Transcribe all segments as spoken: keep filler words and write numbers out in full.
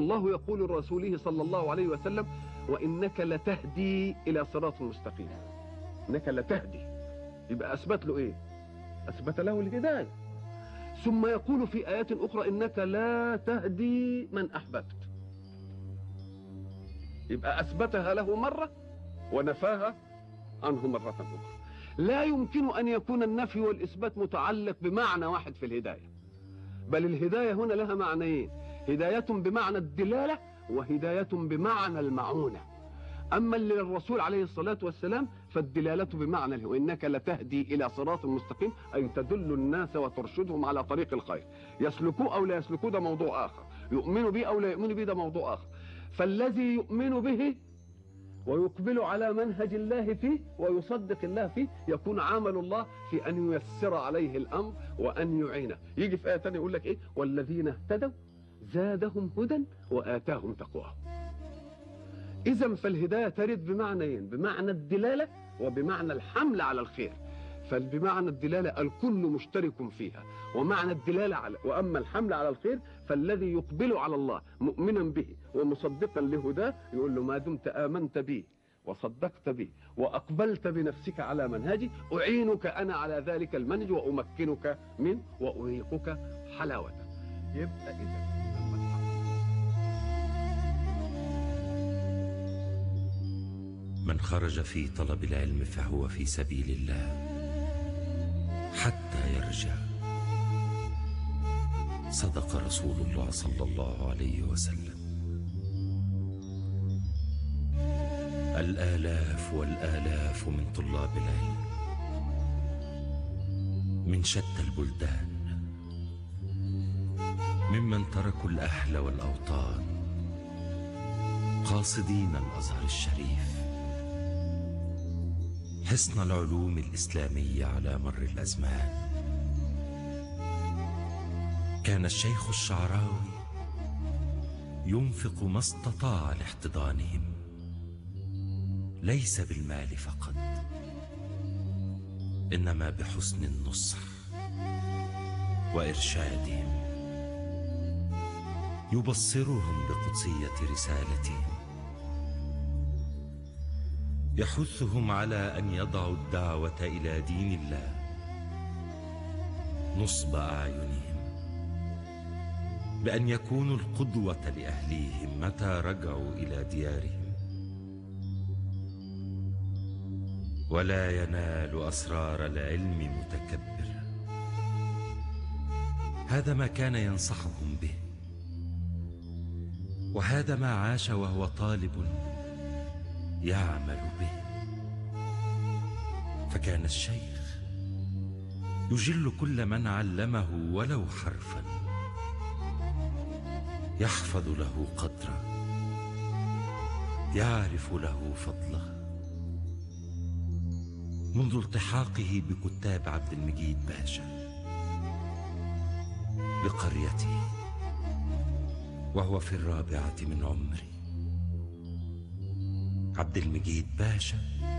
الله يقول لرسوله صلى الله عليه وسلم: وإنك لتهدي إلى صراط مستقيم. إنك لتهدي، يبقى أثبت له إيه؟ أثبت له الهداية. ثم يقول في آيات أخرى: إنك لا تهدي من أحببت. يبقى أثبتها له مرة ونفاها عنه مرة أخرى. لا يمكن أن يكون النفي والإثبات متعلق بمعنى واحد في الهداية، بل الهداية هنا لها معنيين: هداية بمعنى الدلالة، وهداية بمعنى المعونة. أما اللي للرسول عليه الصلاة والسلام فالدلالة بمعنى وإنك لتهدي إلى صراط مستقيم، أي تدل الناس وترشدهم على طريق الخير. يسلكوه أو لا يسلكوه ده موضوع آخر، يؤمنوا به أو لا يؤمنوا به ده موضوع آخر. فالذي يؤمن به ويقبل على منهج الله فيه ويصدق الله فيه يكون عامل الله في أن ييسر عليه الأمر وأن يعينه. يجي في آية ثانية يقول لك إيه: والذين اهتدوا زادهم هدى وآتاهم تقواهم. إذن فالهداية ترد بمعنيين: بمعنى الدلالة وبمعنى الحمل على الخير. فبمعنى الدلالة الكل مشترك فيها، ومعنى الدلالة على وأما الحمل على الخير فالذي يقبل على الله مؤمنا به ومصدقا لهداه يقول له: ما دمت آمنت بي وصدقت بي وأقبلت بنفسك على منهجي أعينك أنا على ذلك المنهج وأمكنك منه وأذيقك حلاوته. يبقى إذا من خرج في طلب العلم فهو في سبيل الله حتى يرجع. صدق رسول الله صلى الله عليه وسلم. الآلاف والآلاف من طلاب العلم من شتى البلدان، ممن تركوا الأهل والأوطان قاصدين الأزهر الشريف، حصن العلوم الإسلامية على مر الأزمان. كان الشيخ الشعراوي ينفق ما استطاع لاحتضانهم، ليس بالمال فقط إنما بحسن النصح وإرشادهم، يبصرهم بقدسية رسالته، يحثهم على أن يضعوا الدعوة إلى دين الله نصب أعينهم، بأن يكونوا القدوة لأهليهم متى رجعوا إلى ديارهم. ولا ينال أسرار العلم متكبر، هذا ما كان ينصحهم به، وهذا ما عاش وهو طالب يعمل به. فكان الشيخ يجل كل من علمه ولو حرفا، يحفظ له قدره، يعرف له فضله. منذ التحاقه بكتاب عبد المجيد باشا بقريته وهو في الرابعة من عمره، عبد المجيد باشا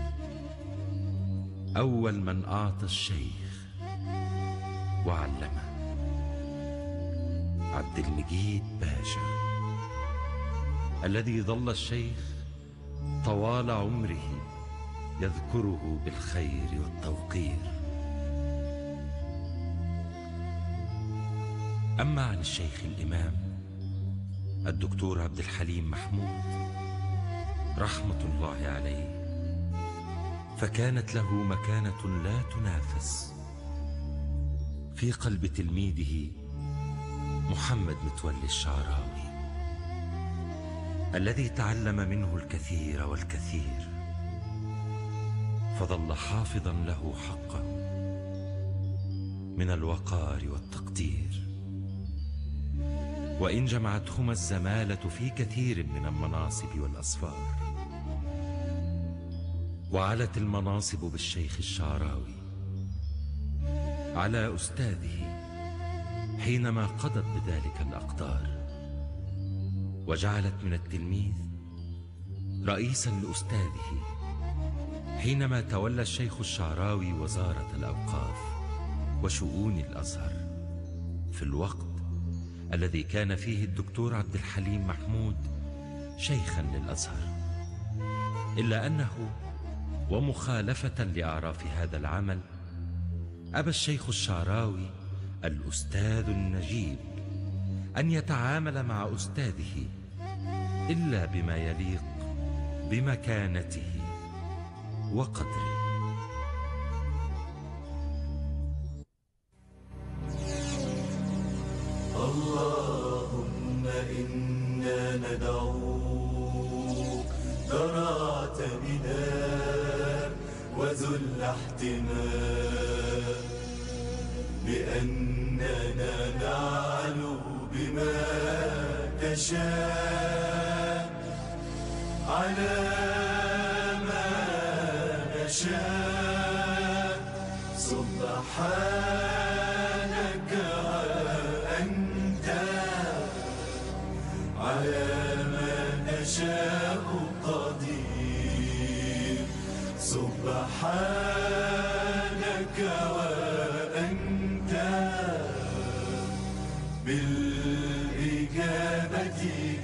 أول من أعطى الشيخ وعلمه. عبد المجيد باشا الذي ظل الشيخ طوال عمره يذكره بالخير والتوقير. أما عن الشيخ الإمام الدكتور عبد الحليم محمود رحمة الله عليه، فكانت له مكانة لا تنافس في قلب تلميذه محمد متولي الشعراوي، الذي تعلم منه الكثير والكثير، فظل حافظا له حقه من الوقار والتقدير. وإن جمعتهما الزمالة في كثير من المناصب والأسفار، وعلت المناصب بالشيخ الشعراوي على أستاذه حينما قضت بذلك الأقدار، وجعلت من التلميذ رئيسا لأستاذه حينما تولى الشيخ الشعراوي وزارة الأوقاف وشؤون الأزهر في الوقت الذي كان فيه الدكتور عبد الحليم محمود شيخا للأزهر، إلا أنه ومخالفة لأعراف هذا العمل أبى الشيخ الشعراوي الأستاذ النجيب أن يتعامل مع أستاذه إلا بما يليق بمكانته وقدره. اللهم إنا ندعوك ذرات نداء وذل احتمال بأننا نعلو بما تشاء على ما نشاء سبحانك وأنت على ما نشاء قدير سبحانك وأنت بالإجابة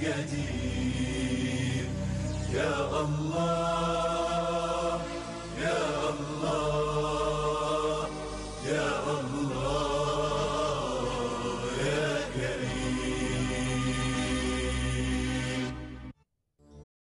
جدير يا الله يا الله يا الله.